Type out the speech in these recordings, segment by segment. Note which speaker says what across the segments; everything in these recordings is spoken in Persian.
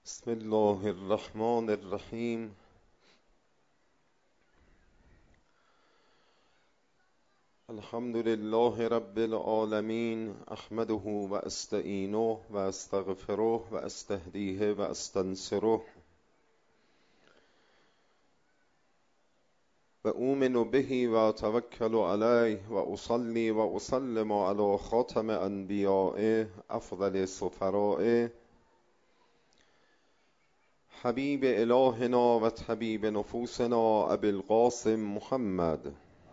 Speaker 1: بسم الله الرحمن الرحیم. الحمد لله رب العالمین. احمده و استعینه و استغفره و استهدیه و استنصره و اؤمن به و اتوکل علیه و اصلی و اسلم علی خاتم انبیائه افضل سفرائه حبیب الهنا و طبیب نفوسنا ابی القاسم محمد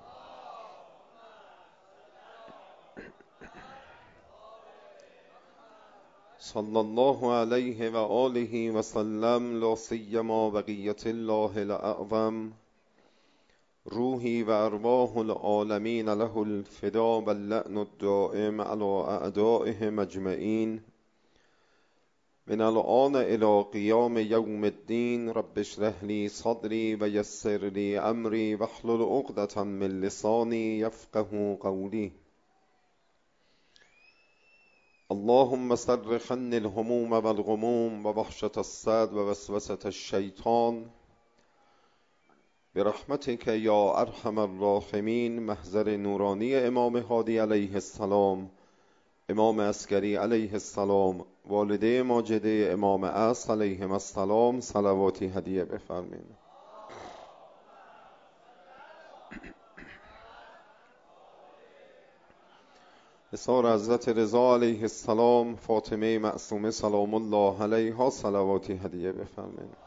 Speaker 1: صلی الله علیه و آله و سلم. لا سیما بقیت الله الاعظم روحی و ارواح العالمین له الفدا و اللعن الدائم علی اعدائهم اجمعین من الآن الی قیام یوم الدین. رب اشرح لی صدری و یسر لی امری واحلل عقدة من لسانی یفقهوا قولی. اللهم صرف عني الهموم والغموم ووحشة الصدر ووسوسة الشیطان برحمتك یا ارحم الراحمین. محضر نورانی امام هادی علیه السلام، امام عسکری علیه السلام، والده ماجده امام عصر علیهم السلام صلواتی هدیه بفرمایید. حضار حضرت رضا علیه السلام، فاطمه معصومه سلام الله علیها صلواتی هدیه بفرمایید.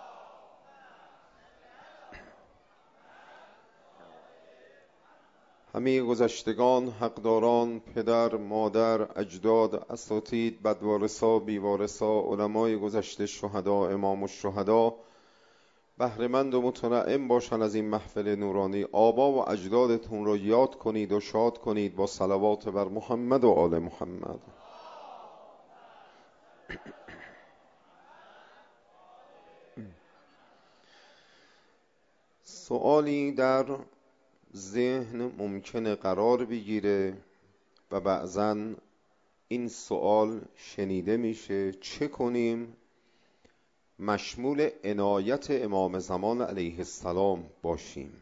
Speaker 1: همه گذشتگان، حقداران، پدر، مادر، اجداد، اساتید، بدوارثا، بیوارثا، علمای گذشته، شهدا، امام الشهدا بهره‌مند و متنعم باشند از این محفل نورانی. آبا و اجدادتون رو یاد کنید و شاد کنید با صلوات بر محمد و آل محمد. سوالی در ذهن ممکنه قرار بگیره و بعضاً این سوال شنیده میشه: چه کنیم مشمول عنایت امام زمان علیه السلام باشیم؟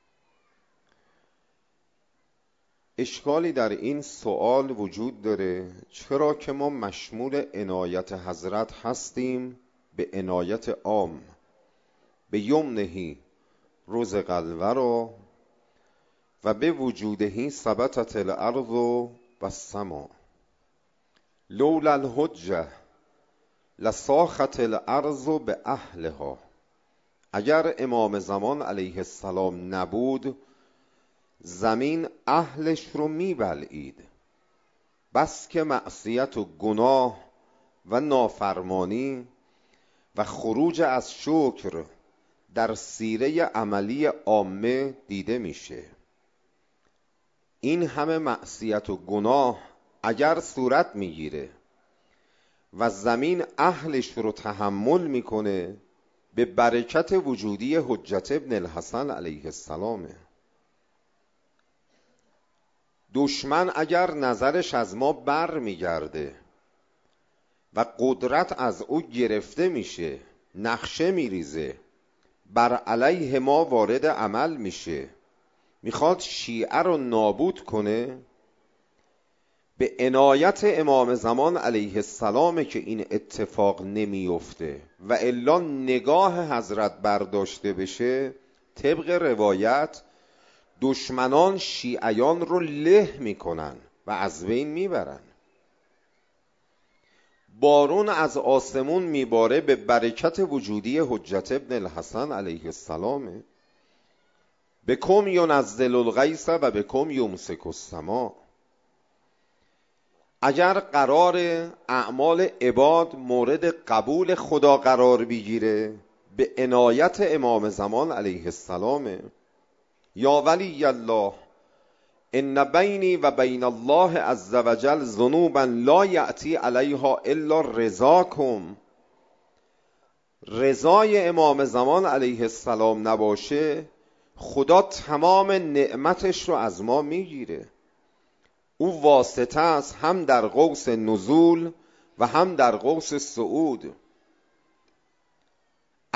Speaker 1: اشکالی در این سوال وجود داره، چرا که ما مشمول عنایت حضرت هستیم به عنایت عام. به یمنهی رزق الورا و به وجودهی ثبتت الارض و السما لولا الحجه لساخت الارض به اهلها. اگر امام زمان علیه السلام نبود، زمین اهلش رو میبلعید. بس که معصیت و گناه و نافرمانی و خروج از شکر در سیره عملی عامه دیده میشه. این همه معصیت و گناه اگر صورت میگیره و زمین اهلش رو تحمل میکنه، به برکت وجودی حجت ابن الحسن علیه السلامه. دشمن اگر نظرش از ما بر میگرده و قدرت از او گرفته میشه، نقشه میریزه، بر علیه ما وارد عمل میشه، میخواد شیعه رو نابود کنه، به عنایت امام زمان علیه السلام که این اتفاق نمیفته و الا نگاه حضرت برداشته بشه. طبق روایت دشمنان شیعیان رو له میکنن و از بین میبرن. بارون از آسمون میباره به برکت وجودی حجت ابن الحسن علیه السلامه. بکم ینزل الغیث و بکم یمسک السما. اگر قرار اعمال عباد مورد قبول خدا قرار بگیره، به عنایت امام زمان علیه السلامه. یا ولی الله ان بینی و بین الله عز وجل ذنوبا لا یأتی علیها الا رضاکم. رضای امام زمان علیه السلام نباشه، خدا تمام نعمتش رو از ما میگیره. او واسطه است هم در قوس نزول و هم در قوس صعود.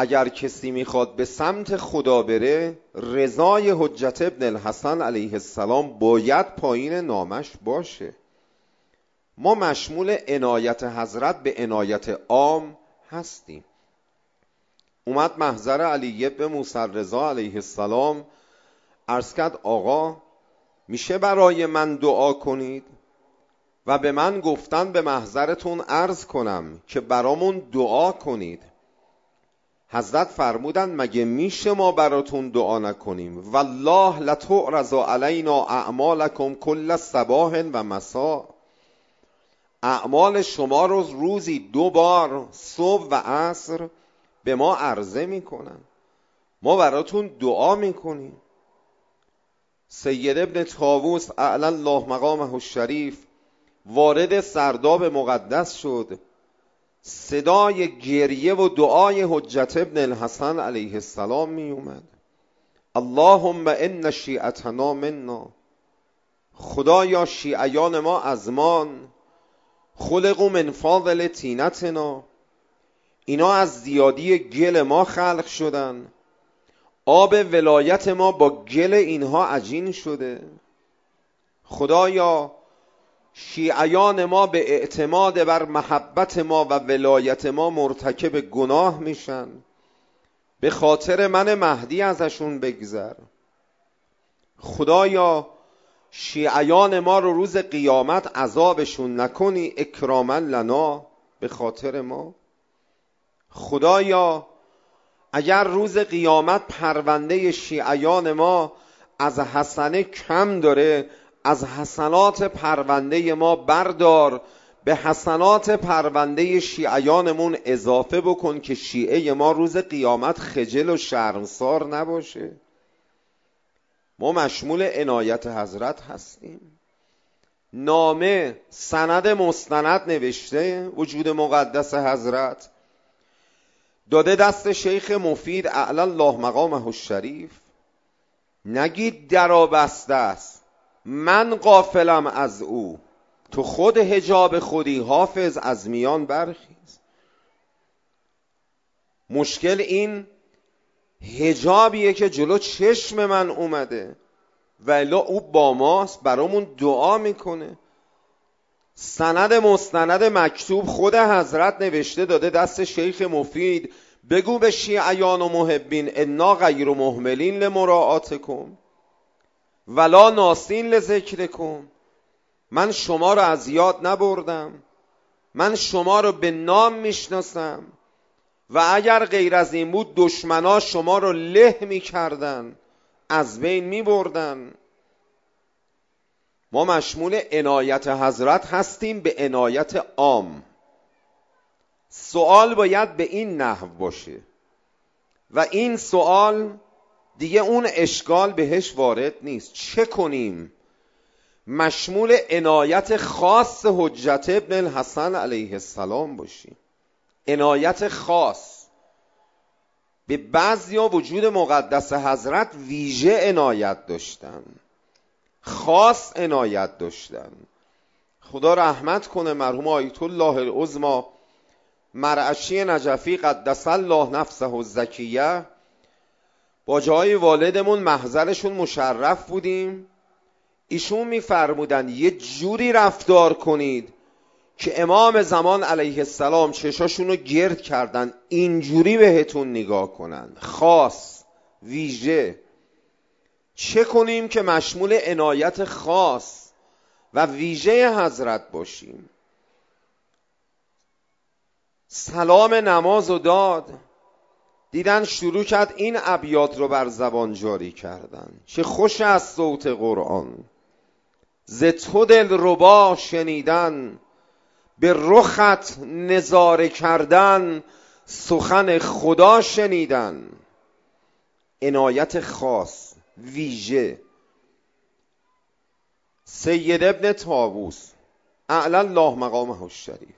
Speaker 1: اگر کسی میخواد به سمت خدا بره، رضای حجت ابن الحسن علیه السلام باید پایین نامش باشه. ما مشمول عنایت حضرت به عنایت عام هستیم. اومد محضر علی بن موسی رضا علیه السلام، عرض کرد آقا میشه برای من دعا کنید؟ و به من گفتن به محضرتون عرض کنم که برامون دعا کنید. حضرت فرمودن مگه میشه ما براتون دعا نکنیم؟ والله لتعرض علینا اعمالکم کل صباح و مساء. اعمال شما رو روزی 2 بار صبح و عصر به ما عرضه میکنن، ما براتون دعا میکنیم. سید ابن طاووس اعلی الله مقامه الشریف وارد سرداب مقدس شد، صدای گریه و دعای حجت ابن الحسن علیه السلام می اومد. اللهم ان شیعتنا منا، خدایا شیعیان ما از مان، خلقوا من فاضل طینتنا، اینا از زیادی گل ما خلق شدن، آب ولایت ما با گل اینها عجین شده. خدایا شیعیان ما به اعتماد بر محبت ما و ولایت ما مرتکب گناه میشن، به خاطر من مهدی ازشون بگذر. خدایا شیعیان ما رو روز قیامت عذابشون نکنی، اکراما لنا، به خاطر ما. خدایا اگر روز قیامت پرونده شیعیان ما از حسنه کم داره، از حسنات پرونده ما بردار، به حسنات پرونده شیعیانمون اضافه بکن که شیعه ما روز قیامت خجل و شرمسار نباشه. ما مشمول عنایت حضرت هستیم. نامه سند مستند نوشته وجود مقدس حضرت، داده دست شیخ مفید اعلی الله مقامه الشریف. نگید درا بسته است، من غافلم از او، تو خود حجاب خودی، حافظ از میان برخیز. مشکل این حجابیه که جلو چشم من اومده، ولی او با ماست، برامون دعا میکنه. سند مستند مکتوب خود حضرت نوشته، داده دست شیخ مفید، بگو به شیعیان و محبین انا غیر مهملین لمراعاتکم ولا ناسین لذکرکم. من شما رو از یاد نبردم، من شما رو به نام میشناسم و اگر غیر از این بود دشمنا شما رو له میکردن، از بین میبردن. ما مشمول عنایت حضرت هستیم به عنایت عام. سوال باید به این نحو باشه و این سوال دیگه اون اشکال بهش وارد نیست. چه کنیم؟ مشمول عنایت خاص حجت ابن الحسن علیه السلام باشیم. عنایت خاص. به بعضیا وجود مقدس حضرت ویژه عنایت داشتن، خاص عنایت داشتن. خدا رحمت کنه مرحوم آیت الله العظمی مرعشی نجفی قدس الله نفسه الزکیه، با جای والدمون محضرشون مشرف بودیم. ایشون میفرمودن یه جوری رفتار کنید که امام زمان علیه السلام چشاشونو گرد کردن، اینجوری بهتون نگاه کنن. خاص، ویژه. چه کنیم که مشمول عنایت خاص و ویژه حضرت باشیم؟ سلام نماز و داد، دیدن شروع کرد این ابیات رو بر زبان جاری کردن. چه خوش از صوت قرآن، ز تو دلربا شنیدن، به رخت نظاره کردن، سخن خدا شنیدن. عنایت خاص، ویژه. سید ابن طاووس اعلی الله مقامه الشریف،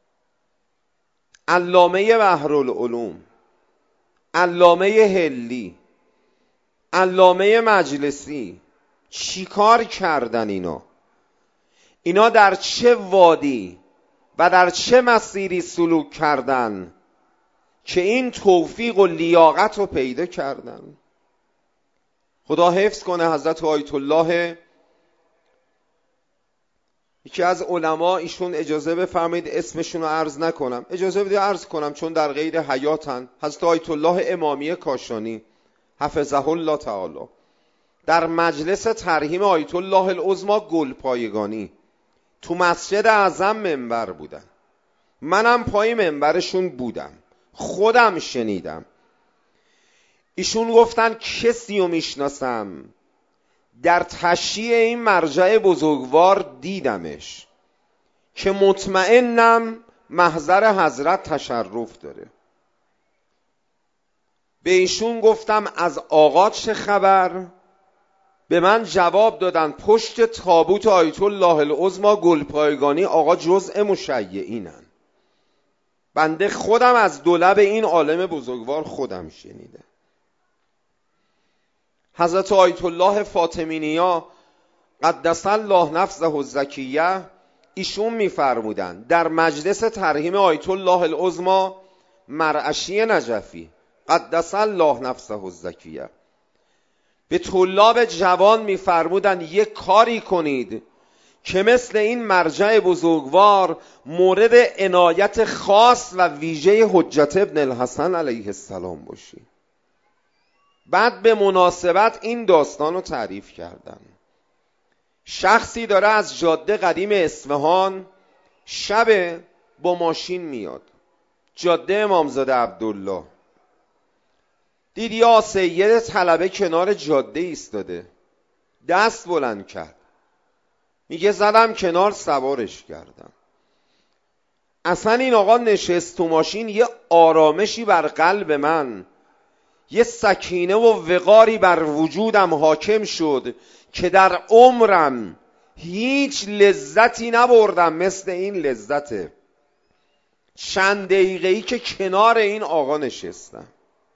Speaker 1: علامه بحرالعلوم، علامه هلی، علامه مجلسی، چی کار کردن اینا در چه وادی و در چه مسیری سلوک کردن که این توفیق و لیاقت رو پیدا کردن. خدا حفظ کنه حضرت آیت الله، یکی از علما، ایشون اجازه بفرمایید اسمشون رو عرض نکنم، اجازه بدید عرض کنم چون در غیر حیاتن، حضرت آیت الله امامی کاشانی حفظه الله تعالی، در مجلس ترحیم آیت الله العظمی گلپایگانی تو مسجد اعظم منبر بودن. منم پای منبرشون بودم، خودم شنیدم. ایشون گفتن کسی رو میشناسم در تشییع این مرجع بزرگوار دیدمش که مطمئنم محضر حضرت تشرف داره. به ایشون گفتم از آقا چه خبر؟ به من جواب دادن پشت تابوت آیت الله العظمی گلپایگانی آقا جزء مشیعینن. بنده خودم از دولب این عالم بزرگوار خودم شنیدم. حضرت آیت الله فاطمی نیا قدس الله نفسه الزکیه ایشون میفرمودن در مجلس ترحیم آیت الله العظمی مرعشی نجفی قدس الله نفسه الزکیه به طلاب جوان میفرمودن یک کاری کنید که مثل این مرجع بزرگوار مورد عنایت خاص و ویژه حجت ابن الحسن علیه السلام باشی. بعد به مناسبت این داستان رو تعریف کردن. شخصی داره از جاده قدیم اصفهان شب با ماشین میاد، جاده امامزاده عبدالله، دید یا سید طلبه کنار جاده ایستاده، دست بلند کرد، میگه زدم کنار سوارش کردم. اصلا این آقا نشست تو ماشین، یه آرامشی بر قلب من، یه سکینه و وقاری بر وجودم حاکم شد که در عمرم هیچ لذتی نبردم مثل این لذت چند دقیقه‌ای که کنار این آقا نشستم.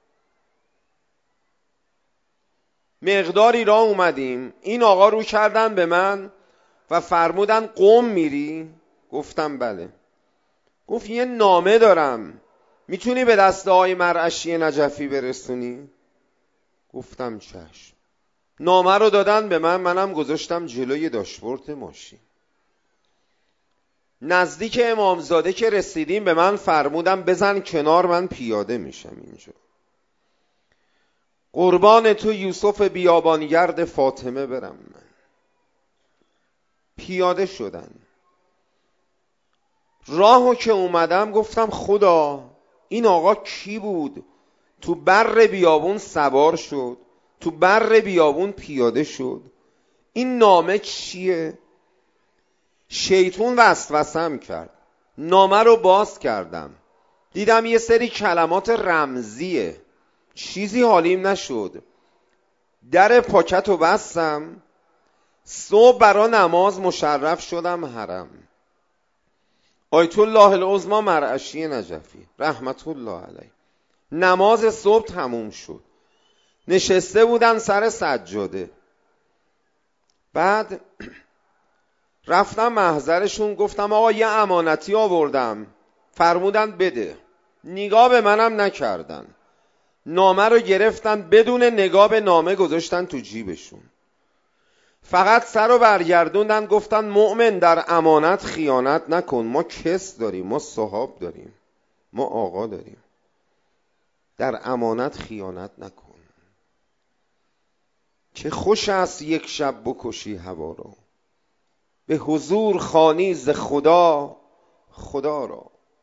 Speaker 1: مقداری راه اومدیم، این آقا رو کردن به من و فرمودن قم میری؟ گفتم بله. گفت یه نامه دارم، میتونی به دست آقای مرعشی نجفی برسونی؟ گفتم چشم. نامه رو دادن به من، منم گذاشتم جلوی داشبورد ماشین. نزدیک امامزاده که رسیدیم به من فرمودم بزن کنار، من پیاده میشم اینجا. قربان تو یوسف بیابانگرد فاطمه برم من. پیاده شدن. راهو که اومدم گفتم خدا این آقا کی بود؟ تو بر بیابون سوار شد، تو بر بیابون پیاده شد، این نامه چیه؟ شیطون وسوسم کرد، نامه رو باز کردم، دیدم یه سری کلمات رمزیه، چیزی حالیم نشد. در پاکت رو بستم، صبح برا نماز مشرف شدم حرم. آیت الله العظمی مرعشی نجفی رحمت الله علیه، نماز صبح تموم شد، نشسته بودن سر سجاده. بعد رفتم محضرشون، گفتم آقا یه امانتی آوردم، فرمودن بده. نگاه به منم نکردن، نامه رو گرفتن بدون نگاه به نامه گذاشتن تو جیبشون، فقط سر رو برگردوندن گفتن مؤمن در امانت خیانت نکن، ما کس داریم، ما صحاب داریم، ما آقا داریم، در امانت خیانت نکن. چه خوش است یک شب بکشی هوا را، به حضور خوانی ز خدا خدا را.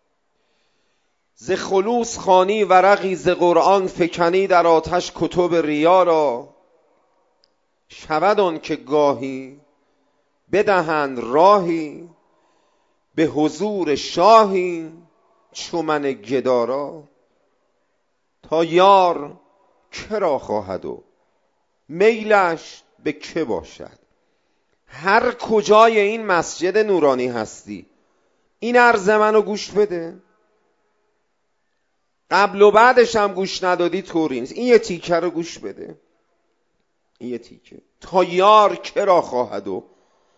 Speaker 1: ز خلوص خوانی ورقی ز قرآن، فکنی در آتش کتب ریا را. شود آن که گاهی بدهند راهی، به حضور شاهی چو من گدارا. تا یار که را خواهد و میلش به که باشد. هر کجای این مسجد نورانی هستی این عرض منو گوش بده، قبل و بعدش هم گوش ندادی طوری نیست، این یه تیکه رو گوش بده، این یه تیکه. تا یار که را خواهد و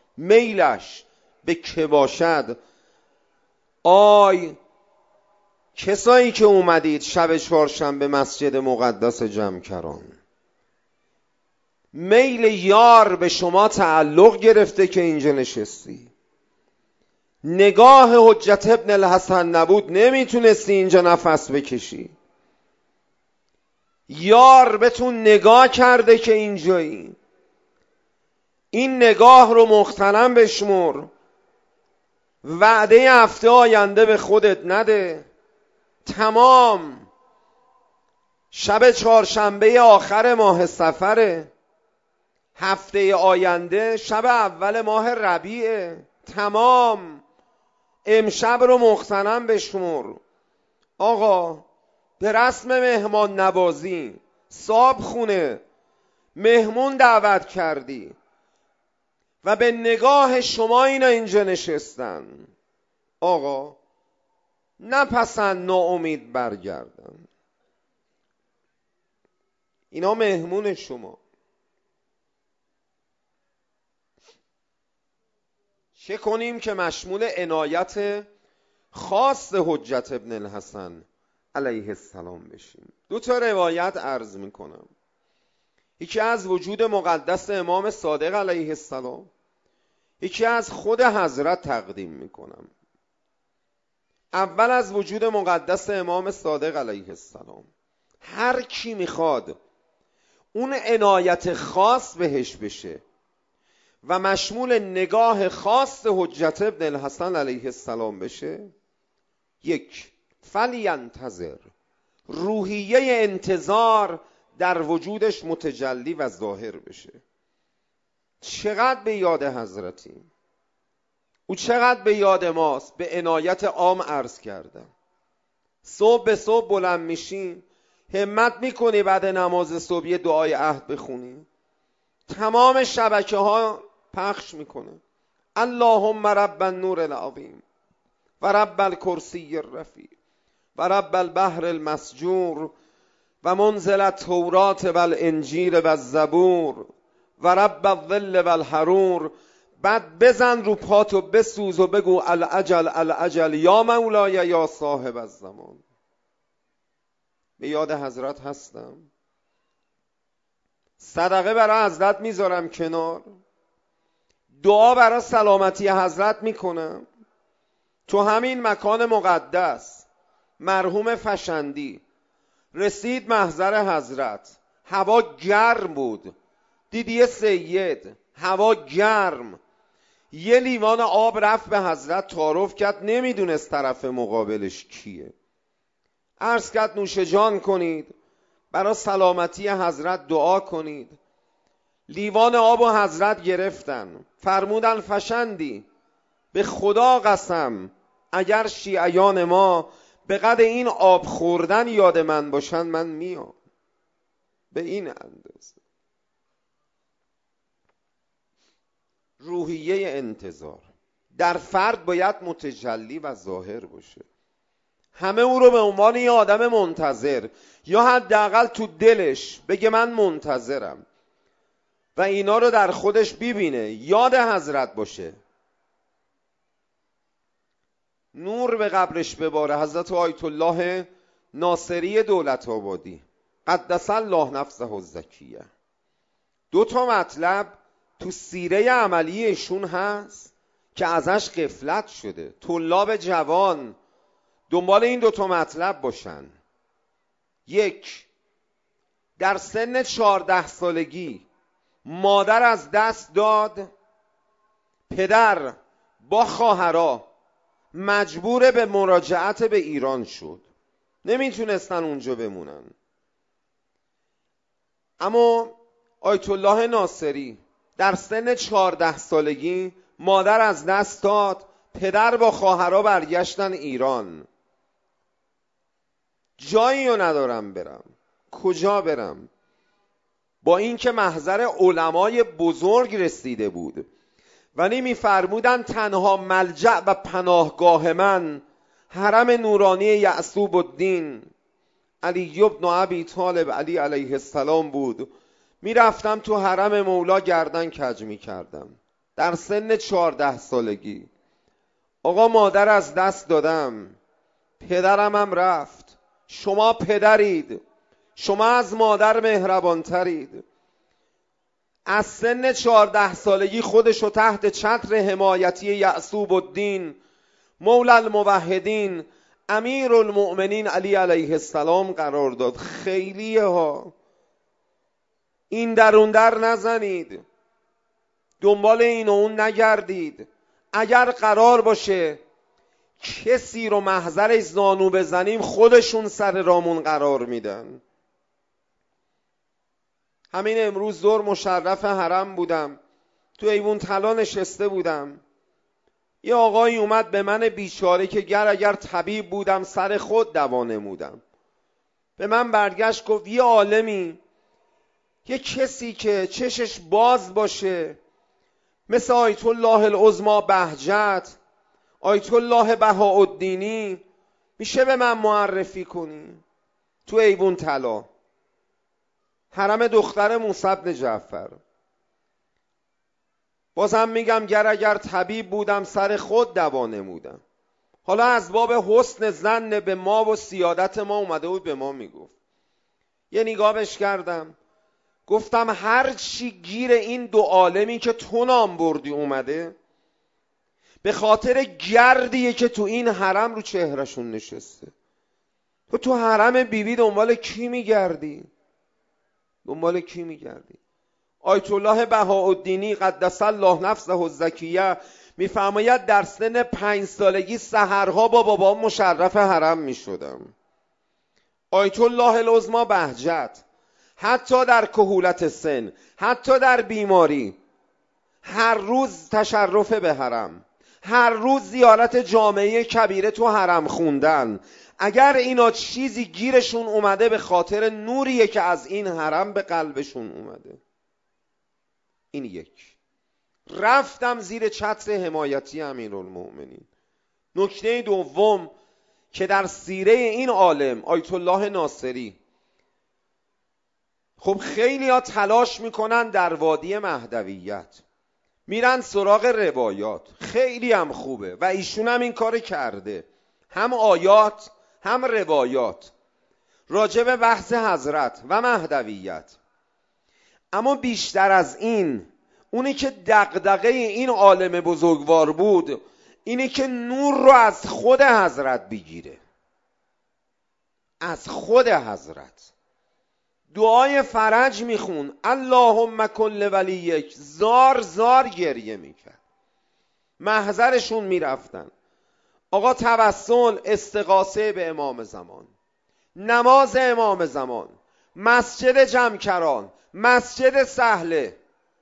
Speaker 1: میلش به که باشد. آی کسایی که اومدید شب چهارشنبه مسجد مقدس جمکران، میل یار به شما تعلق گرفته که اینجا نشستی. نگاه حجت ابن الحسن نبود نمیتونستی اینجا نفس بکشی. یار بهتون نگاه کرده که اینجایی. این نگاه رو مغتنم بشمر. وعده هفته آینده به خودت نده. تمام شب چهارشنبه آخر ماه صفره، هفته آینده شب اول ماه ربیعه. تمام امشب رو مغتنم بشمر. آقا به رسم مهمان نوازی صاحب خونه مهمون دعوت کردی و به نگاه شما اینا اینجا نشستن. آقا نپسند ناامید برگردن. اینا مهمون شما. چه کنیم که مشمول عنایت خاص حجت ابن الحسن علیه السلام بشیم؟ 2 روایت عرض میکنم. یکی از وجود مقدس امام صادق علیه السلام، یکی از خود حضرت تقدیم میکنم. اول از وجود مقدس امام صادق علیه السلام. هر کی میخواد اون عنایت خاص بهش بشه و مشمول نگاه خاص حجت ابن الحسن علیه السلام بشه، 1 فلینتظر، روحیه انتظار در وجودش متجلی و ظاهر بشه. چقدر به یاد حضرتیم، او چقدر به یاد ماست. به عنایت عام عرض کردم. صبح به صبح بلند میشیم، همت میکنی بعد نماز صبح یه دعای عهد بخونی؟ تمام شبکه ها پخش میکنه. اللهم رب النور العظیم و رب الکرسی الرفیع و رب البحر المسجور و منزل التورات و الانجیل و الزبور و رب الظل و الحرور. بعد بزن رو پاتو بسوز و بگو العجل العجل یا مولای یا صاحب الزمان. به یاد حضرت هستم. صدقه برای حضرت میذارم کنار، دعا برای سلامتی حضرت میکنم. تو همین مکان مقدس مرحوم فشندی رسید محضر حضرت، هوا گرم بود. دیدی سید هوا گرم، یه لیوان آب رفت به حضرت تعارف کرد، نمیدونست طرف مقابلش کیه. عرض کرد نوش جان کنید، برای سلامتی حضرت دعا کنید. لیوان آب و حضرت گرفتن، فرمودن فشندی به خدا قسم اگر شیعیان ما به قدر این آب خوردن یاد من باشن من میام. به این اندازه روحیه انتظار در فرد باید متجلی و ظاهر باشه. همه او رو به عنوان یه آدم منتظر یا حداقل تو دلش بگه من منتظرم و اینا رو در خودش ببینه، یاد حضرت باشه. نور به قبرش بباره. حضرت آیت الله ناصری دولت آبادی قدس الله نفسه الزکیه. 2 مطلب تو سیره عملی ایشون هست که ازش غفلت شده. طلاب جوان دنبال این 2 مطلب باشن. 1 در سن 14 سالگی مادر از دست داد، پدر با خواهرها مجبور به مراجعت به ایران شد، نمیتونستن اونجا بمونن. اما آیت الله ناصری در سن 14 سالگی مادر از دست داد، پدر با خواهرها برگشتن ایران. جایی رو ندارم برم، کجا برم؟ با اینکه محضر علمای بزرگ رسیده بود ولی میفرمودن تنها ملجأ و پناهگاه من حرم نورانی یعصوب الدین علی ابن ابی طالب علی علیه السلام بود. میرفتم تو حرم مولا گردن کج میکردم در سن 14 سالگی. آقا مادر از دست دادم، پدرم هم رفت. شما پدرید، شما از مادر مهربانترید. از سن 14 سالگی خودشو تحت چتر حمایتی یعصوب الدین مولا الموحدین امیر المؤمنین علی علیه السلام قرار داد. خیلیه ها، این در اون در نزنید، دنبال این و اون نگردید. اگر قرار باشه کسی رو محضرش زانو بزنیم خودشون سر رامون قرار میدن. همین امروز ظهر مشرف حرم بودم، تو ایوون طلا نشسته بودم، یه آقایی اومد به من بیچاره که اگر طبیب بودم سر خود دوا نمودم. به من برگشت گفت یه عالمی، یه کسی که چشش باز باشه مثل آیت الله العظمی بهجت، آیت الله بهاءالدینی، میشه به من معرفی کنی؟ تو ایوون طلا، حرم دختر موسی بن جعفر. بازم میگم اگر طبیب بودم سر خود دوا نمودم. حالا از باب حسن ظن به ما و سیادت ما اومده بود به ما میگفت. یه نگاه بهش کردم، گفتم هر چی گیر این دو عالمی که تو نام بردی اومده به خاطر گردیه که تو این حرم رو چهرشون نشسته. تو حرم بیبی دنبال کی میگردی؟ دنبال کی میگردی؟ آیت الله بهاءالدینی قدس الله نفسه الزکیه میفرماید در سن 5 سالگی سحرها با بابام مشرف حرم میشدم. آیت الله العظمی بهجت حتی در کهولت سن، حتی در بیماری، هر روز تشرف به حرم، هر روز زیارت جامعه کبیره تو حرم خوندن. اگر اینا چیزی گیرشون اومده به خاطر نوریه که از این حرم به قلبشون اومده. این یک. رفتم زیر چتر حمایتی امیرالمؤمنین. نکته دوم که در سیره این عالم آیت الله ناصری، خب خیلی ها تلاش میکنن در وادی مهدویت میرن سراغ روایات، خیلی هم خوبه و ایشون هم این کار کرده، هم آیات هم روایات راجع به بحث حضرت و مهدویت. اما بیشتر از این، اونی که دغدغه این عالم بزرگوار بود اینی که نور رو از خود حضرت بگیره، از خود حضرت. دعای فرج میخون، اللهم کن لولیک، زار زار گریه میکرد. محضرشون میرفتن، آقا توسل استغاثه به امام زمان، نماز امام زمان، مسجد جمکران، مسجد سهله،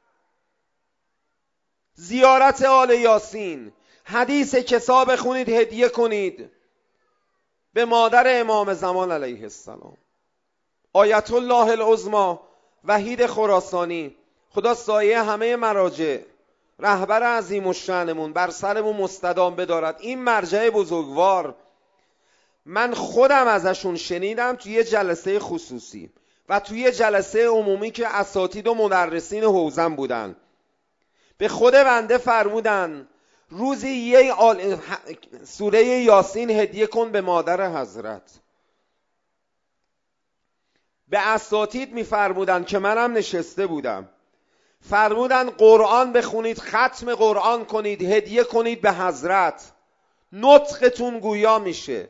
Speaker 1: زیارت آل یاسین، حدیث کسا بخونید هدیه کنید به مادر امام زمان علیه السلام. آیت الله العظمی وحید خراسانی، خدا سایه همه مراجع رهبر عظیم الشأنمون بر سرمون مستدام بدارد. این مرجع بزرگوار من خودم ازشون شنیدم توی جلسه خصوصی و توی جلسه عمومی که اساتید و مدرسین حوزم بودن. به خود بنده فرمودن روزی یه سوره یاسین هدیه کن به مادر حضرت. به اساتید میفرمودن که منم نشسته بودم، فرمودن قرآن بخونید، ختم قرآن کنید، هدیه کنید به حضرت، نطقتون گویا میشه،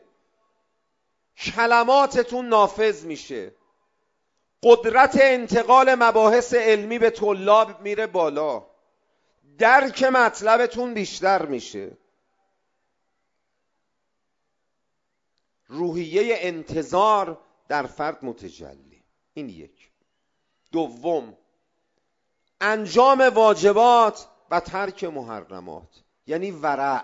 Speaker 1: کلماتتون نافذ میشه، قدرت انتقال مباحث علمی به طلاب میره بالا، درک مطلبتون بیشتر میشه. روحیه انتظار در فرد متجلی. این یک. دوم، انجام واجبات و ترک محرمات، یعنی ورع،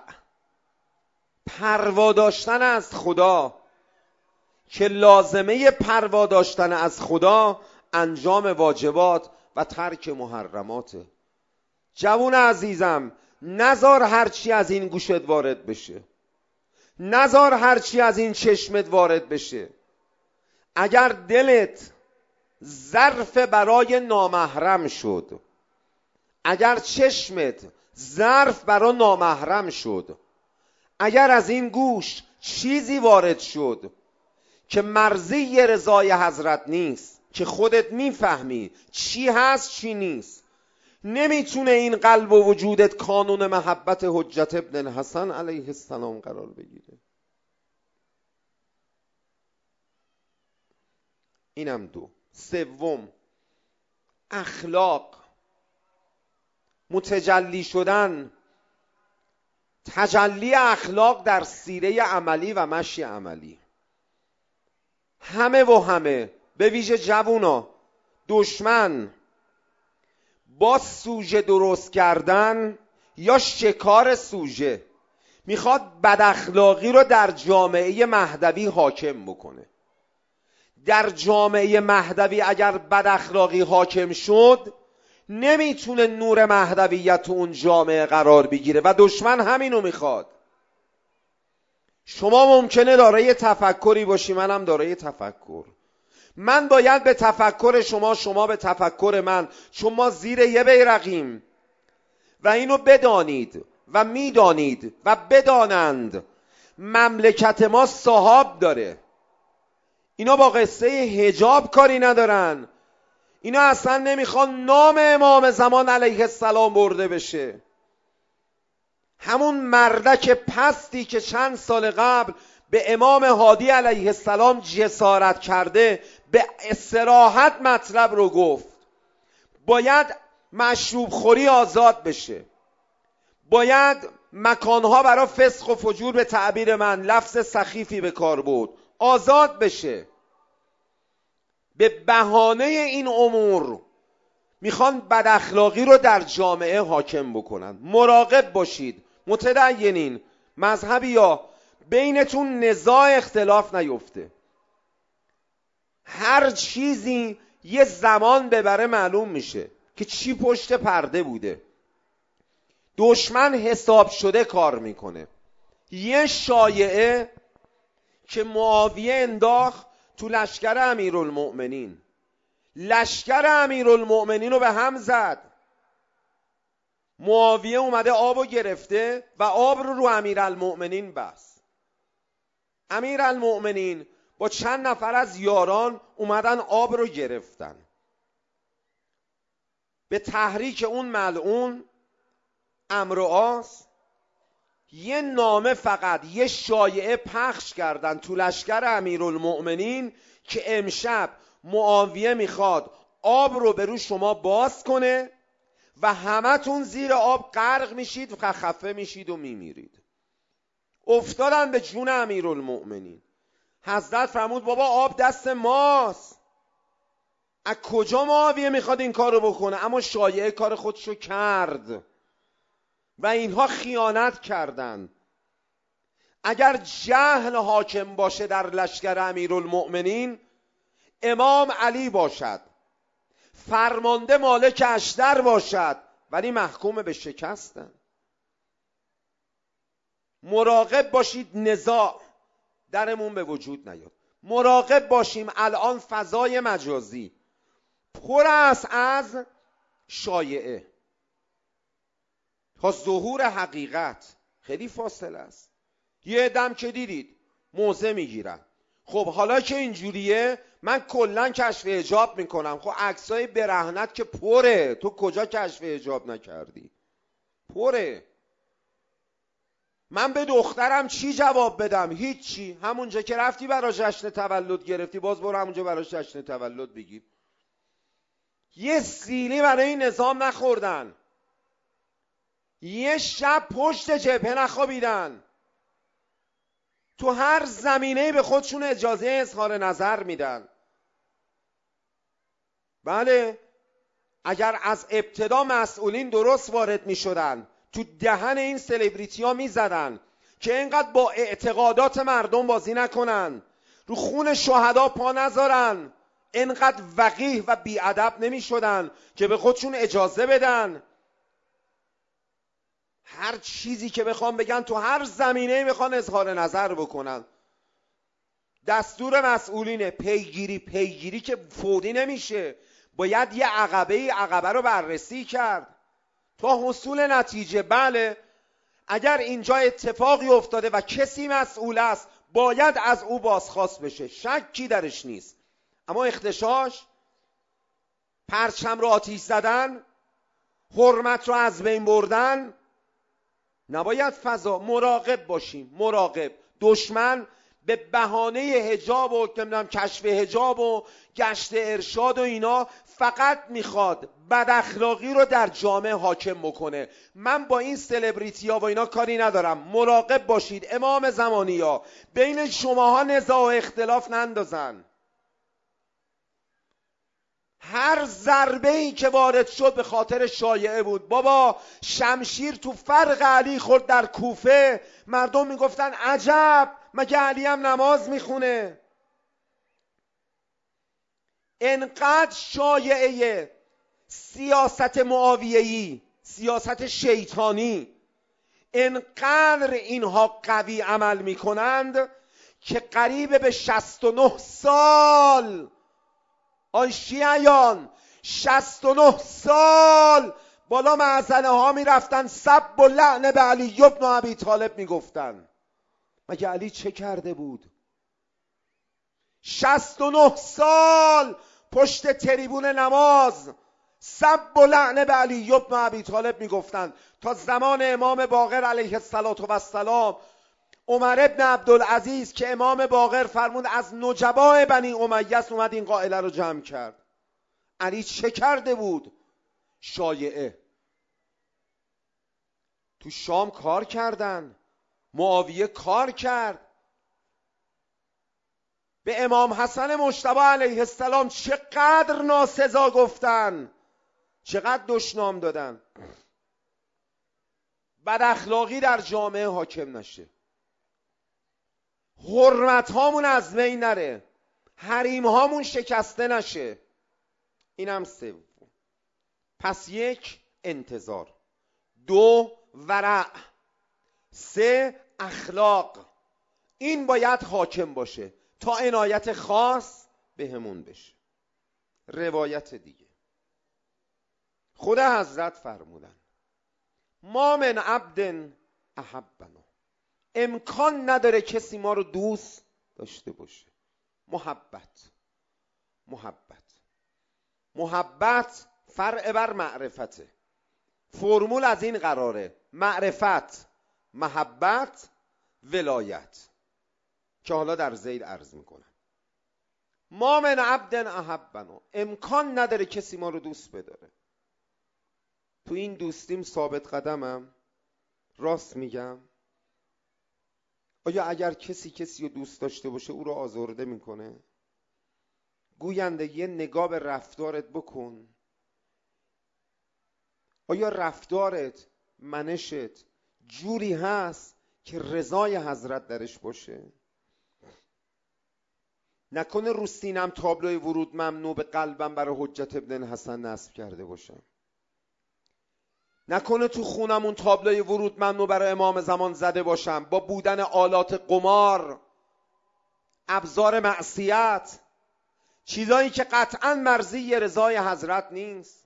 Speaker 1: پروا داشتن از خدا، که لازمه پروا داشتن از خدا انجام واجبات و ترک محرماته. جوون عزیزم، نزار هرچی از این گوشت وارد بشه، نزار هرچی از این چشمت وارد بشه. اگر دلت ظرف برای نامحرم شد، اگر چشمت ظرف برای نامحرم شد، اگر از این گوش چیزی وارد شد که مرضی رضای حضرت نیست، که خودت میفهمی چی هست چی نیست، نمیتونه این قلب و وجودت کانون محبت حجت ابن الحسن علیه السلام قرار بگیره. اینم دو. سوم، اخلاق، متجلی شدن، تجلی اخلاق در سیره عملی و مشی عملی. همه و همه، به ویژه جوونا، دشمن با سوژه درست کردن یا شکار سوژه میخواد بد اخلاقی رو در جامعه مهدوی حاکم بکنه. در جامعه مهدوی اگر بد اخلاقی حاکم شد، نمیتونه نور مهدویت تو اون جامعه قرار بگیره و دشمن همینو میخواد. شما ممکنه دارای تفکری باشی، منم دارای تفکر. من باید به تفکر شما، شما به تفکر من، چون ما زیر یه بیرقیم. و اینو بدانید و میدانید و بدانند مملکت ما صحاب داره. اینا با قصه حجاب کاری ندارن. اینا اصلا نمیخوان نام امام زمان علیه السلام برده بشه. همون مردک پستی که چند سال قبل به امام هادی علیه السلام جسارت کرده، به صراحت مطلب رو گفت. باید مشروب خوری آزاد بشه، باید مکانها برای فسق و فجور، به تعبیر من لفظ سخیفی به کار برد، آزاد بشه. به بهانه این امور میخوان بد اخلاقی رو در جامعه حاکم بکنن. مراقب باشید متدینین مذهبی یا بینتون نزاع اختلاف نیفته. هر چیزی یه زمان ببره معلوم میشه که چی پشت پرده بوده. دشمن حساب شده کار میکنه. یه شایعه که معاویه انداخت تو لشکر امیرالمؤمنین، لشکر امیرالمؤمنین رو به هم زد. معاویه اومده آبو گرفته و آب رو امیرالمؤمنین بست. امیرالمؤمنین با چند نفر از یاران اومدن آب رو گرفتن. به تحریک اون ملعون عمرو عاص یه نامه، فقط یه شایعه پخش کردن تو لشکر امیرالمؤمنین که امشب معاویه میخواد آب رو به رو شما باز کنه و همتون زیر آب غرق میشید و خفه میشید و میمیرید. افتادن به جون امیرالمؤمنین. حضرت فرمود بابا آب دست ماست. از کجا معاویه میخواد این کارو بکنه؟ اما شایعه کار خودشو کرد و اینها خیانت کردن. اگر جهل حاکم باشه در لشکر امیرالمؤمنین، امام علی باشد، فرمانده مالک اشتر باشد، ولی محکوم به شکستن. مراقب باشید نزاع درمون به وجود نیاد. مراقب باشیم الان فضای مجازی پر است از شایعه. تا ظهور حقیقت خیلی فاصله است. یه دم که دیدید موضع میگیرن. خب حالا که اینجوریه من کلا کشف حجاب میکنم. خب عکسای برهنت که پره، تو کجا کشف حجاب نکردی؟ پره. من به دخترم چی جواب بدم؟ هیچی. همونجا که رفتی برای جشن تولد گرفتی، باز برو همونجا برای جشن تولد بگیر. یه سیلی برای این نظام نخوردن، یه شب پشت جبهه نخوابیدن، تو هر زمینه‌ای به خودشون اجازه اظهار نظر میدن. بله، اگر از ابتدا مسئولین درست وارد میشدن، تو دهن این سلبریتی ها میزدن که اینقدر با اعتقادات مردم بازی نکنن، رو خون شهدا پا نذارن، اینقدر وقیح و بیادب نمیشدن که به خودشون اجازه بدن هر چیزی که بخوام بگن تو هر زمینه‌ای بخوان اظهار نظر بکنن. دستور مسئولینه. پیگیری که فوری نمیشه، باید یه عقبه رو بررسی کرد تا حصول نتیجه. بله، اگر اینجا اتفاقی افتاده و کسی مسئول است باید از او بازخواست بشه، شکی درش نیست. اما اختشاش، پرچم رو آتیش زدن، حرمت رو از بین بردن، نباید فضا. مراقب باشیم، مراقب. دشمن به بهانه حجاب و کشف حجاب و گشت ارشاد و اینا فقط میخواد بد اخلاقی رو در جامعه حاکم بکنه. من با این سلبریتی ها و اینا کاری ندارم. مراقب باشید امام زمانی ها، بین شماها نزاع و اختلاف نندازن. هر ضربه‌ای که وارد شد به خاطر شایعه بود. بابا شمشیر تو فرق علی خورد در کوفه، مردم میگفتن عجب، مگه علی هم نماز میخونه؟ انقدر شایعه سیاست معاویه‌ای، سیاست شیطانی، انقدر اینها قوی عمل میکنند که قریب به 69 سال آن شیعیان 69 سال بالا معزنه ها می رفتن سب و لعن به علی بن ابی طالب می گفتن. مگه علی چه کرده بود؟ 69 سال پشت تریبون نماز سب و لعن به علی بن ابی طالب می گفتن، تا زمان امام باقر علیه السلام عمر ابن عبدالعزیز که امام باقر فرمود از نجبای بنی امیه اومد این قائله رو جمع کرد. علی چه کرده بود؟ شایعه. تو شام کار کردن، معاویه کار کرد، به امام حسن مجتبی علیه السلام چقدر ناسزا گفتن، چقدر دشنام دادن. بد اخلاقی در جامعه حاکم نشه، حرمت هامون از بین نره، حریم هامون شکسته نشه. اینم سوم. پس 1 انتظار، 2 ورع، 3 اخلاق. این باید حاکم باشه تا عنایت خاص بهمون بشه. روایت دیگه خود حضرت فرمودن ما من عبد احبنا، امکان نداره کسی ما رو دوست داشته باشه. محبت فرع بر معرفته. فرمول از این قراره: معرفت، محبت، ولایت، که حالا در ذیل عرض میکنم. ما من عبد احبنا، امکان نداره کسی ما رو دوست بداره. تو این دوستیم ثابت قدمم؟ راست میگم؟ آیا اگر کسی رو دوست داشته باشه او رو آزرده میکنه؟ گوینده یه نگاه به رفتارت بکن. آیا رفتارت، منشت جوری هست که رضای حضرت درش باشه؟ نکنه رو سینم تابلوی ورود ممنوع به قلبم برای حجت ابن الحسن نصب کرده باشم. نکنه تو خونمون تابلوی ورود ممنوع برای امام زمان زده باشم با بودن آلات قمار، ابزار معصیت، چیزایی که قطعاً مرضی رضای حضرت نیست.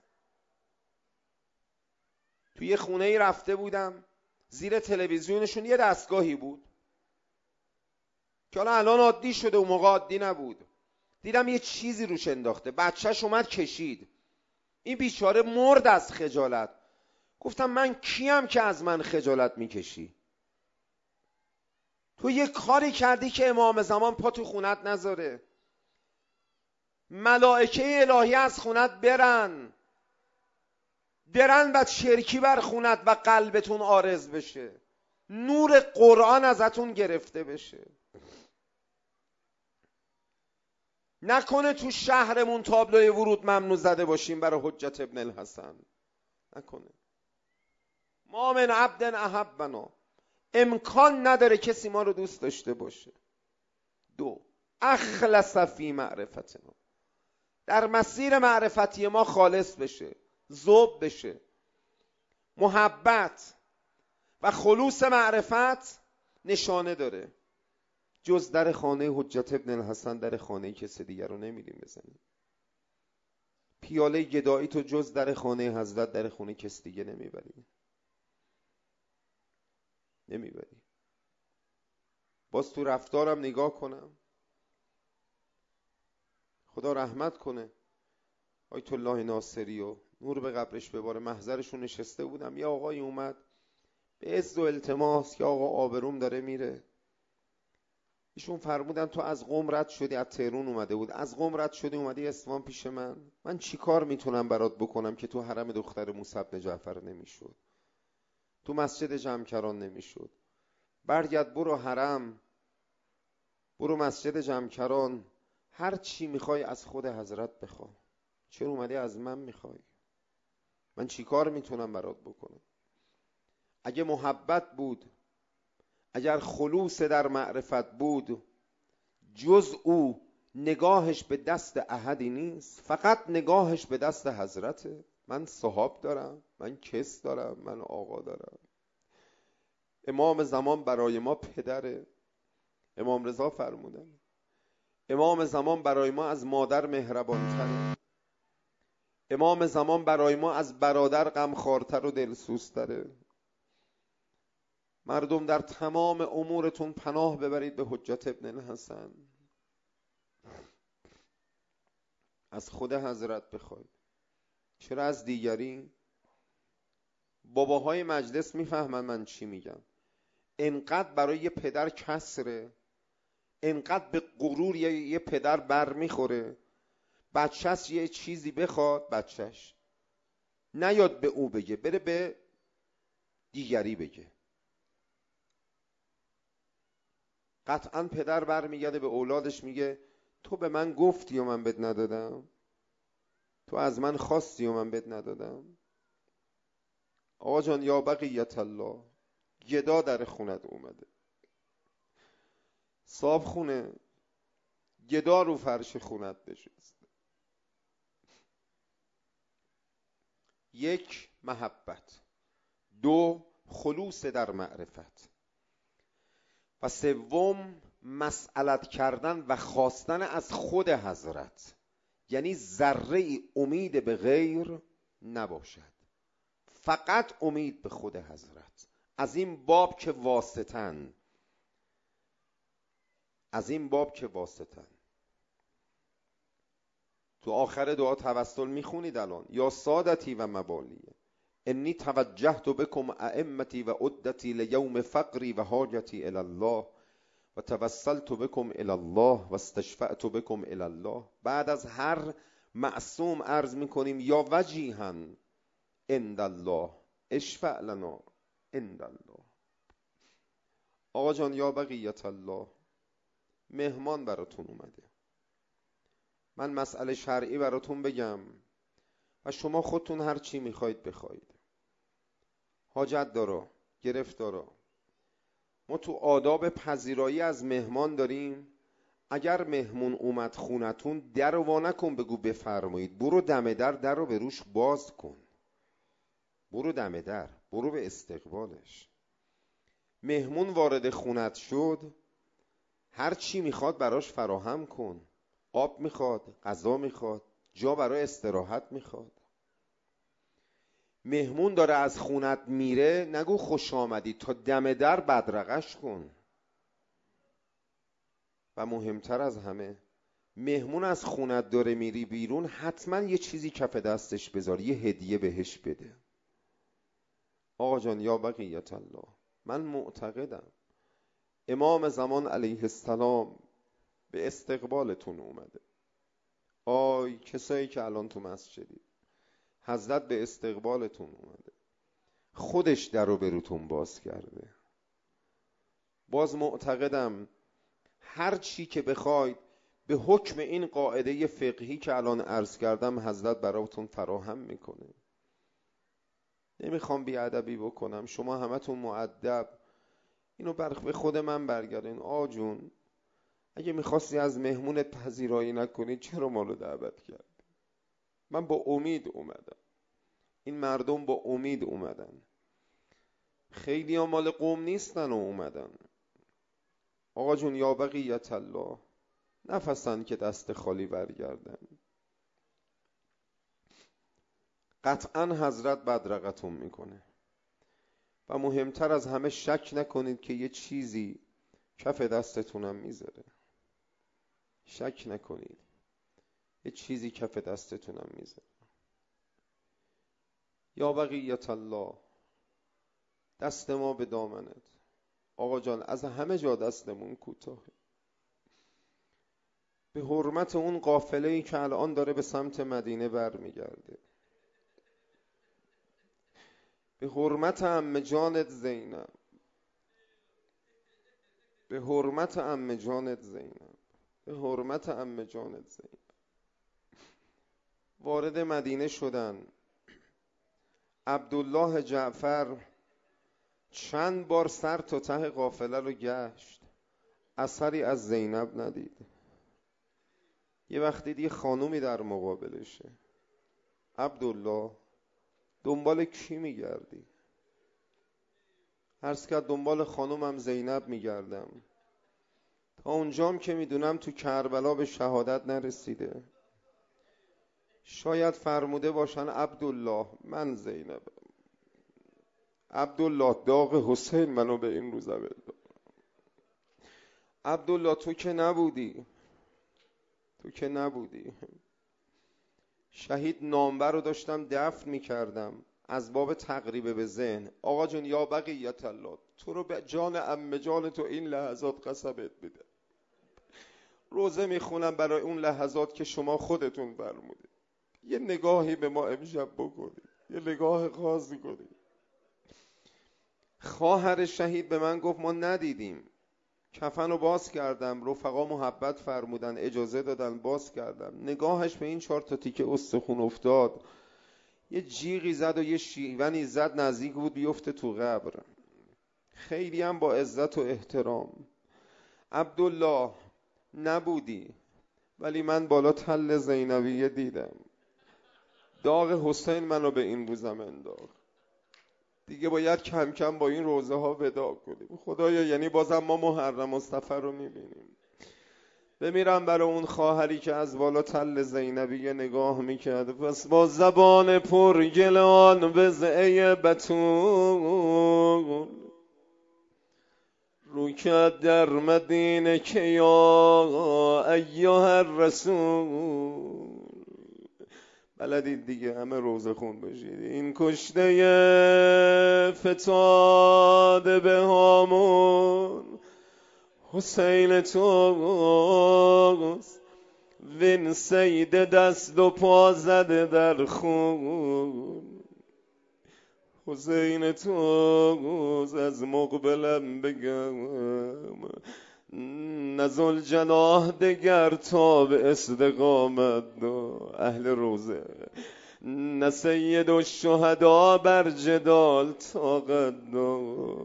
Speaker 1: توی یه خونه ای رفته بودم، زیر تلویزیونشون یه دستگاهی بود که حالا الان عادی شده، اون موقع عادی نبود. دیدم یه چیزی روش انداخته، بچهش اومد کشید، این بیچاره مرد از خجالت. گفتم من کیم که از من خجالت میکشی؟ تو یه کاری کردی که امام زمان پا تو خونت نذاره، ملائکه الهی از خونت برن و چرکی بر خونت و قلبتون عارض بشه، نور قرآن ازتون گرفته بشه. نکنه تو شهرمون تابلوی ورود ممنوع زده باشیم برای حجت ابن الحسن. نکنه. ما من عبد احبنا، امکان نداره کسی ما رو دوست داشته باشه. 2 اخلص فی معرفتنا، در مسیر معرفتی ما خالص بشه، ذوب بشه. محبت و خلوص معرفت نشانه داره. جز در خانه حجت ابن الحسن در خانه کسی دیگر رو نمیریم بزنیم. پیاله گدایی تو جز در خانه حضرت در خانه کسی دیگه نمیبریم. نمیبری. باز تو رفتارم نگاه کنم، خدا رحمت کنه آیت الله ناصری و نور به قبرش بباره، محضرشون نشسته بودم، یه آقای اومد به عز و التماس که آقا آبروم داره میره. ایشون فرمودن تو از قم رد شدی، از تهران اومده بود، از قم رد شدی اومدی اصفهان پیش من چی کار میتونم برات بکنم که تو حرم دختر موسی بن جعفر نمیشد، تو مسجد جمکران نمیشد، برگرد برو حرم، برو مسجد جمکران، هر چی میخوای از خود حضرت بخوا، چرا اومدی از من میخوای؟ من چی کار میتونم برات بکنم؟ اگه محبت بود، اگر خلوص در معرفت بود، جز او نگاهش به دست احدی نیست، فقط نگاهش به دست حضرته. من صحاب دارم، من کس دارم، من آقا دارم. امام زمان برای ما پدره. امام رضا فرمودن امام زمان برای ما از مادر مهربانتره، امام زمان برای ما از برادر غمخوارتر و دلسوزتره. مردم در تمام امورتون پناه ببرید به حجت ابن الحسن، از خود حضرت بخواید، چرا از دیگری؟ باباهای مجلس میفهمن من چی میگم. انقدر برای یه پدر کسره، انقدر به غرور یه پدر بر میخوره، بچهش یه چیزی بخواد، بچهش نیاد به او بگه، بره به دیگری بگه. قطعا پدر بر میگرده به اولادش میگه تو به من گفتی و من بهت ندادم، تو از من خواستی و من بهت ندادم. آقا جان یا بقیت الله، گدا در خونت اومده، صاحب خونه گدا رو فرش خونت نشسته. یک، محبت. دو، خلوص در معرفت. و سوم، مسئلت کردن و خواستن از خود حضرت، یعنی ذره ای امید به غیر نباشد، فقط امید به خود حضرت. از این باب که واسطن، از این باب که واسطن. تو آخر دعا توسل میخونید الان، یا سادتی و مبالیه انی توجهت بکم ائمتی و عدتی لیوم فقری و حاجتی الی الله و توسلت بکم الی الله و استشفعت بکم الی الله. بعد از هر معصوم عرض میکنیم یا وجیها عند الله اشفع لنا عند الله. آقا جان یا بقیت الله، مهمان براتون اومده، من مسئله شرعی براتون بگم و شما خودتون هر چی میخواید بخواید. حاجت دارا، گرفتارا، ما تو آداب پذیرایی از مهمان داریم. اگر مهمون اومد خونتون، در رو وا نکن بگو بفرمایید، برو دم در رو به روش باز کن، برو دم در، برو به استقبالش. مهمون وارد خونت شد، هر چی میخواد براش فراهم کن، آب میخواد، غذا میخواد، جا برای استراحت میخواد. مهمون داره از خونت میره، نگو خوش آمدی، تا دم در بدرقش کن. و مهمتر از همه، مهمون از خونت داره میری بیرون، حتما یه چیزی کف دستش بذار، یه هدیه بهش بده. آقا جان یا بقیت الله، من معتقدم امام زمان علیه السلام به استقبالتون اومده. آی کسایی که الان تو مسجدی، حضرت به استقبالتون اومده، خودش در رو بروتون باز کرده. باز معتقدم هر چی که بخواید به حکم این قاعده فقهی که الان عرض کردم حضرت براتون فراهم میکنه. نمیخوام بیادبی بکنم، شما همتون مؤدب، اینو به خود من برگردین. جون اگه میخواستی از مهمونت پذیرایی نکنی چرا مالو دعوت کردی؟ من با امید اومدم، این مردم با امید اومدن، خیلی ها مال قوم نیستن و اومدن. آقا جون یا بقیت الله، نفسن که دست خالی برگردن. قطعا حضرت بدرقتون میکنه. و مهمتر از همه شک نکنید که یه چیزی کف دستتونم میذاره. شک نکنید یه چیزی کف دستتونم میذاره. یا بقیت الله، دست ما به دامنت. آقا جان از همه جا دستمون کوتاهه. به حرمت اون قافله‌ای که الان داره به سمت مدینه برمیگرده، به حرمت عمه جانت زینب، به حرمت عمه جانت زینب، به حرمت عمه جانت زینب، وارد مدینه شدن. عبدالله جعفر چند بار سر تا ته قافله رو گشت، اثری از زینب ندید. یه وقتی دید خانومی در مقابلشه. عبدالله دنبال کی میگردی؟ عرض کرد دنبال خانومم زینب میگردم. تا اونجام که میدونم تو کربلا به شهادت نرسیده. شاید فرموده باشن عبدالله من زینبم. عبدالله داغ حسین منو به این روزا بده. عبدالله تو که نبودی، تو که نبودی. شهید نامبر رو داشتم دفن میکردم از باب تقریب به ذهن. آقا جون یا بقیت الله، تو رو به جان عمه جان تو این لحظات قسمت میده. روزه میخونم برای اون لحظات که شما خودتون فرمودید. یه نگاهی به ما امشب بکنید، یه نگاه خاصی کنید. خواهر شهید به من گفت ما ندیدیم. کفن رو باز کردم، رفقا محبت فرمودن، اجازه دادن، باز کردم. نگاهش به این 4 تا تیکه استخون افتاد. یه جیغی زد و یه شیونی زد، نزدیک بود بیفته تو قبر. خیلی هم با عزت و احترام. عبدالله نبودی، ولی من بالا تل زینبیه دیدم. داغ حسین منو به این روزم انداخت. دیگه باید کم کم با این روزه ها ودا کنیم. خدایا یعنی بازم ما محرم مصطفی رو میبینیم. بمیرم برای اون خواهری که از بالا تل زینبیه نگاه میکرد. پس با زبان پرگلان وضعه بتون رو کرد در مدینه که یا ایها الرسول. بلدید دیگه همه روزه خون بشید. این کشته فتاده به هامون حسین توست، وین سید دست و پا زده در خون حسین توست. از مقبلم بگم نزل جناح دگر تا به استقامت دو اهل روزه، نه سید و شهدا بر جدال طاقت دو.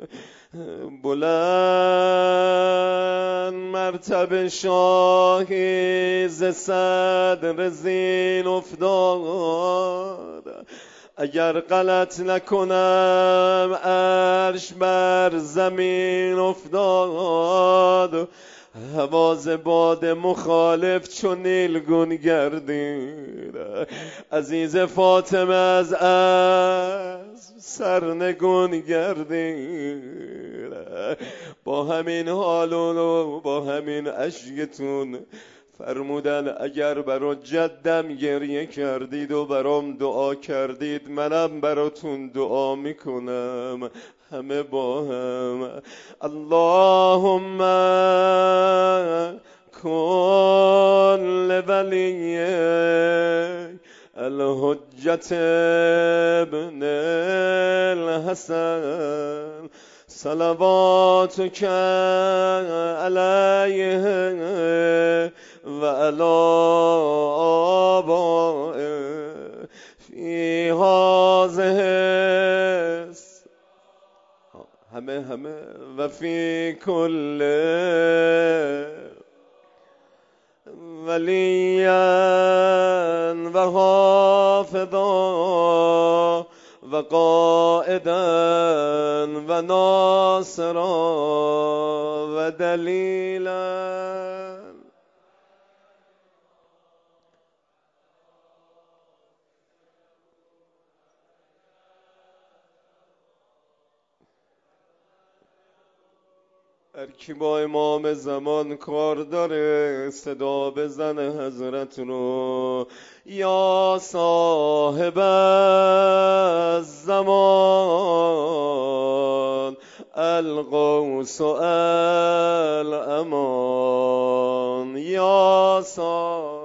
Speaker 1: بلند مرتبه شاهی ز صدر زین افتاد، اگر غلط نکنم عرش بر زمین افتاد. حواز باد مخالف چون نیلگون گردید، عزیز فاطمه از سرنگون گردید. با همین حال و با همین اشکتون فرمودن اگر برا جدم گریه کردید و برام دعا کردید، منم براتون دعا میکنم. همه با هم اللهم کن لولی الحجت ابن الحسن صلواتک علیه و علی آبائه فی هذه همه و فی کل ولیا و حافظا و قائدا و ناصرا و دلیلا.
Speaker 2: هر کی با امام زمان کار داره صدا بزنه حضرت رو. یا صاحب الزمان الغوث الامان، یا صاحب